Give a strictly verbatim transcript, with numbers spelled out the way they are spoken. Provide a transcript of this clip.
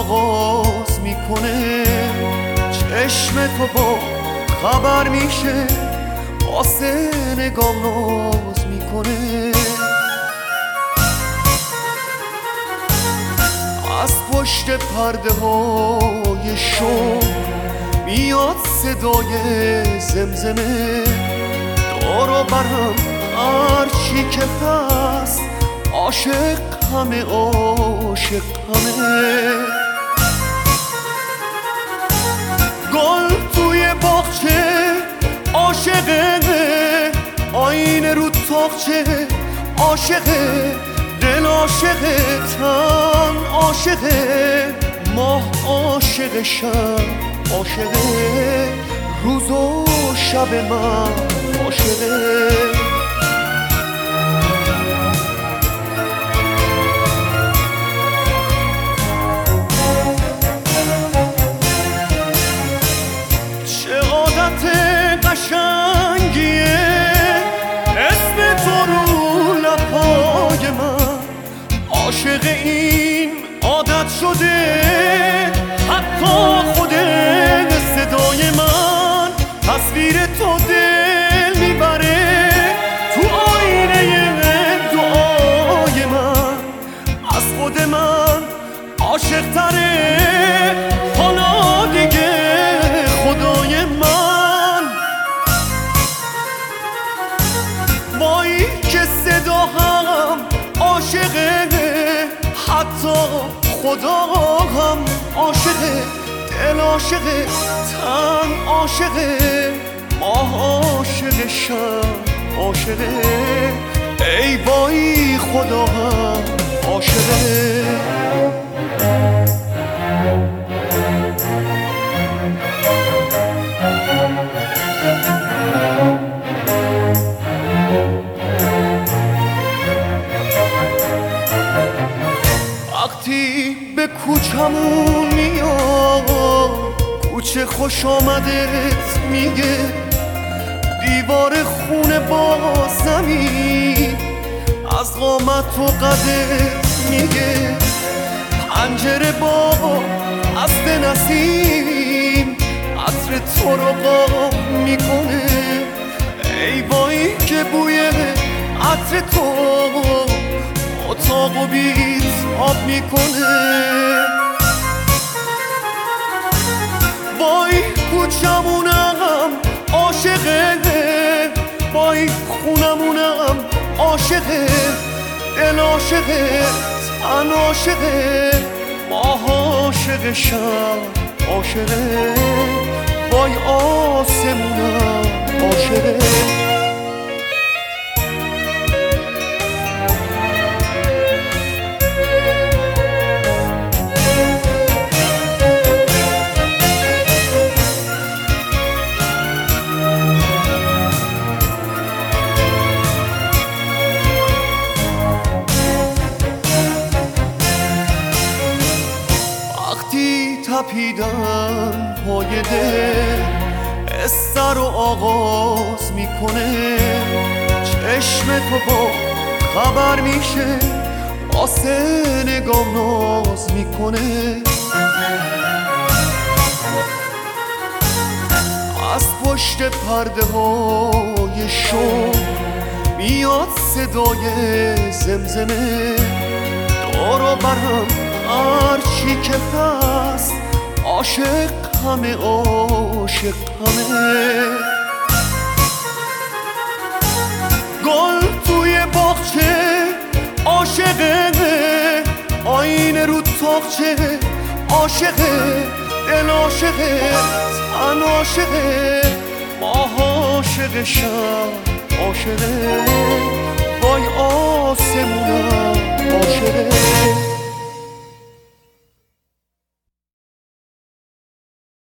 آغاز میکنه، چشم تو با خبر میشه، واسه نگاه ناز میکنه. از پشت پرده های شو میاد صدای زمزمه، دارو برم هرچی که هست، عاشق همه عاشق همه. گل توی باغچه عاشقه، آینه رو تاقچه عاشقه، دل عاشقه، تن عاشقه، ماه عاشق، شب عاشقه، روز و شب من عاشقه. قشنگیه اسم تو رو لبای من، عاشق این عادت شده، حتی خود صدای من تصویر تو دل میبره، تو آینه دعای من از خود من عاشق تره، حالا دیگه خدای من. وای که صدا هم عاشقه، حتی خدا هم عاشقه، دل عاشقه، تن عاشقه، ماه عاشق، شب عاشقه، ای وای خدا هم عاشقه. وقتی به کوچمون میاد، کوچه خوش آمدت میگه، دیوار خونه با زمین از قامت و قدت میگه، پنجره با عطر نسیم عطر تو رو قاب میکنه، ای وای که بوی عطر تو اتاق و بیت آب میکنه. وای کوچمونم عاشقه، وای خونمونم عاشقه، دل عاشقه، تن عاشقه، ماه عاشق، شب عاشقه، وای آسمونم عاشقه. تپیدن پای دل استر رو آغاز میکنه، چشم تو با خبر میشه، واسه نگاه ناز میکنه. از پشت پرده های شو میاد صدای زمزمه، دارو برم هرچی که هست، عاشق همه عاشق همه. گل توی باغچه عاشقه، آینه رو تاقچه عاشقه، دل عاشقه، تن عاشقه، ماه عاشق، شب عاشقه،